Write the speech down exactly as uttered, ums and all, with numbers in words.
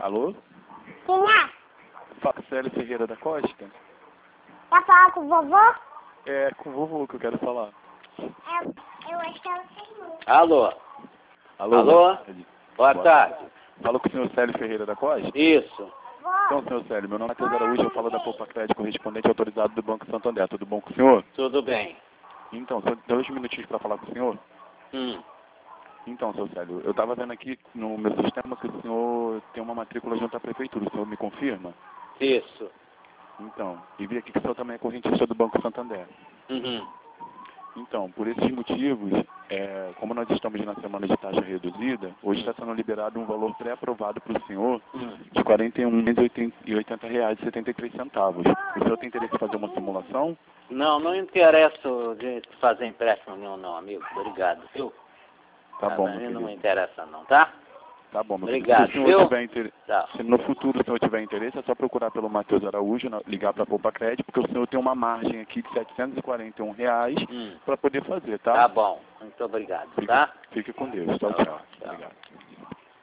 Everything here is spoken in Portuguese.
Alô? Quem é? Fala, Célio Ferreira da Costa? Quer falar com o vovô? É com o vovô que eu quero falar. Eu, eu acho que ela tem. Alô? Alô? Alô? Boa, Boa tarde. Fala com o senhor Célio Ferreira da Costa? Isso. Então, senhor Célio, meu nome é Matheus Araújo, eu falo da Poupa Crédito, correspondente autorizado do Banco Santander. Tudo bom com o senhor? Tudo bem. Então, só dois minutinhos para falar com o senhor. Hum. Então, seu Célio, eu estava vendo aqui no meu sistema que o senhor tem uma matrícula junto à prefeitura. O senhor me confirma? Isso. Então, e vi aqui que o senhor também é correntista do Banco Santander. Uhum. Então, por esses motivos, é, como nós estamos na semana de taxa reduzida, hoje está sendo liberado um valor pré-aprovado para o senhor Hum. de quarenta e um reais e oitenta reais e setenta e três centavos. O senhor tem interesse em fazer uma simulação? Não, não interesso de fazer empréstimo nenhum, não, amigo. Obrigado, viu? Tá bom, Pra meu mim não me querido. interessa, não, tá? Tá bom, meu Obrigado, querido. Se o senhor viu? tiver interesse, Tchau. se no futuro o senhor tiver interesse, é só procurar pelo Matheus Araújo, na- ligar para a Poupa Crédito, porque o senhor tem uma margem aqui de setecentos e quarenta e um reais Hum. para poder fazer, tá? Tá bom. Muito obrigado, Fique, tá? fique com Deus. Tchau, Tchau, tchau. tchau. Obrigado.